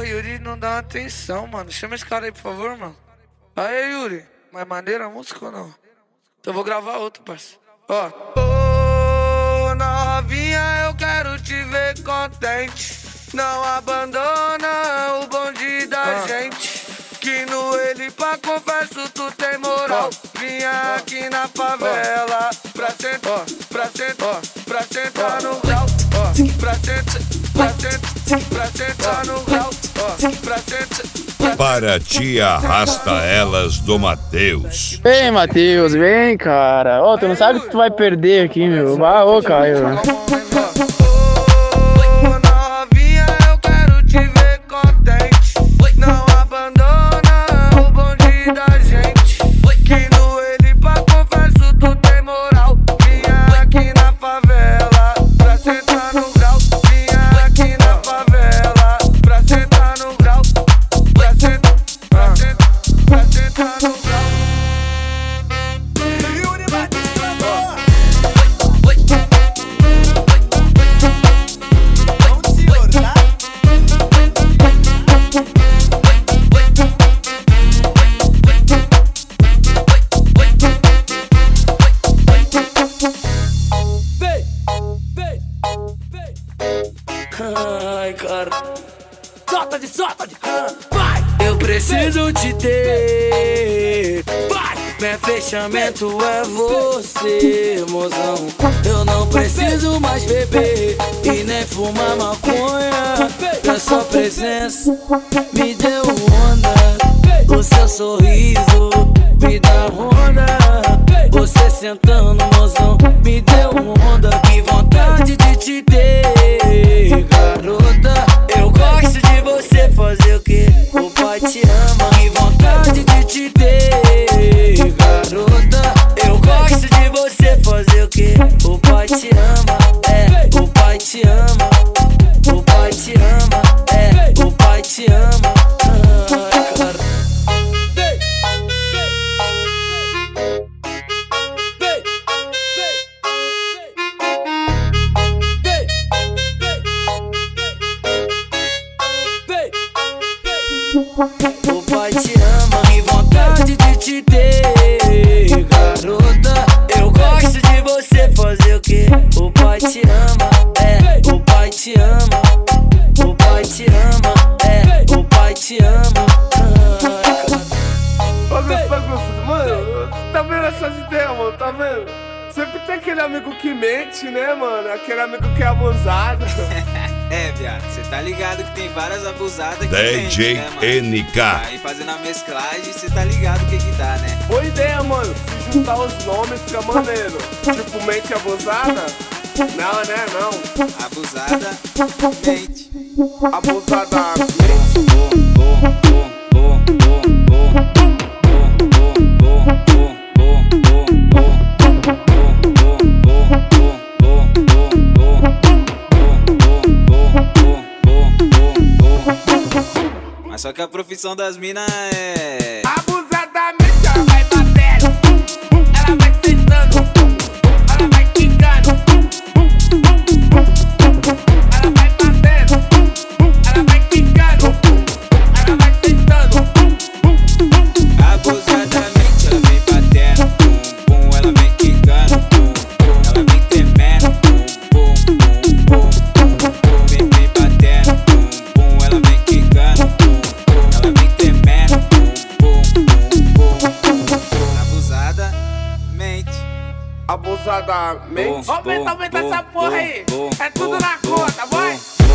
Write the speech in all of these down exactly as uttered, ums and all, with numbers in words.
Yuri não dá atenção, mano. Chama esse cara aí, por favor, mano. Aí, Yuri. Mais maneira a música ou não? Então eu vou gravar outro, parceiro. Ó. Ô, novinha, eu quero te ver contente. Não abandona o bonde da ah. gente. Que no ele pra confesso tu tem moral. Oh. Vinha oh. aqui na favela oh. pra sentar, oh. pra sentar, oh. pra sentar oh. no grau. Oh. Pra sentar, pra sentar, pra sentar no grau. Oh. Pra sentar. Para te arrasta elas do Matheus. Vem, Matheus, vem, cara. Ó, oh, tu não sabe que tu vai perder aqui, meu. Ah, ô, Caio. Ai, cara. Solta de, solta de. Vai! Eu preciso te ter. Vai! Meu fechamento é você, mozão. Eu não preciso mais beber e nem fumar maconha. A sua presença me deu onda. O seu sorriso me dá onda. Você sentando, mozão, me deu onda. Que vontade de te ter, garota. Eu gosto de você fazer o que o pai te ama. Que vontade de te ter, garota. Eu gosto de você fazer o que o pai te ama. É, o pai te ama. O pai te ama. É, o pai te ama. Ai, cara. O pai te ama, que vontade de te ter, garota. Eu gosto de você fazer o que o pai te ama. É, o pai te ama. O pai te ama. É, o pai te ama. Ai, cara. Ô, meu pai, mano, tá vendo essas ideias, mano? Tá vendo? Sempre tem aquele amigo que mente, né, mano? Aquele amigo que é abusado. É, viado, cê tá ligado que tem várias abusadas que D J né, mano? N K. Aí fazendo a mesclagem, cê tá ligado o que que dá, né? Boa ideia, mano. Se juntar os nomes fica maneiro. Tipo, mente abusada? Não, né, não. Abusada, mente. Abusada, mente. Mas só que a profissão das minas é... Abusadamente ela vai batendo, ela vai sentando, ela vai quicando, ela vai batendo, ela vai quicando, ela vai sentando. Abusadamente ela vem batendo, pum, pum, ela vem quicando, pum, pum, ela vem tremendo, pum, pum, pum, pum, pum, pum, vem, vem batendo, pum, pum, ela vem quicando, pum, pum, ela vem tremendo, pum, pum, pum, pum, pum. Abusada, mente. Abusadamente. Aumenta, aumenta essa porra aí. É tudo na conta, vai.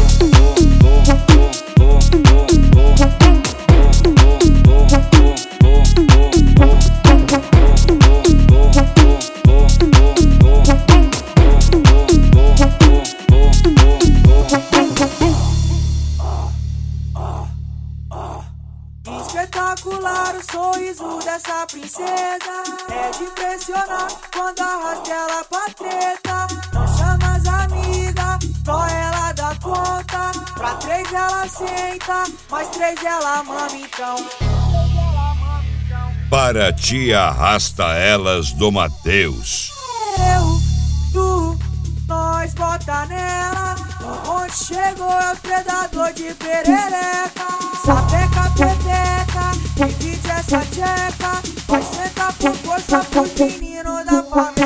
Espetacular o sorriso dessa princesa. É de impressionar quando arrasta ela pra treta. Não chama as amigas, só ela dá conta. Pra três ela senta, mais três ela mama então. Para te arrasta elas do Matheus. Eu, tu, nós bota nela. O bonde chegou é os predador de perereca. Sapeca, pepeca, divide essa tcheca. Vai sentar por força pros meninos da favela.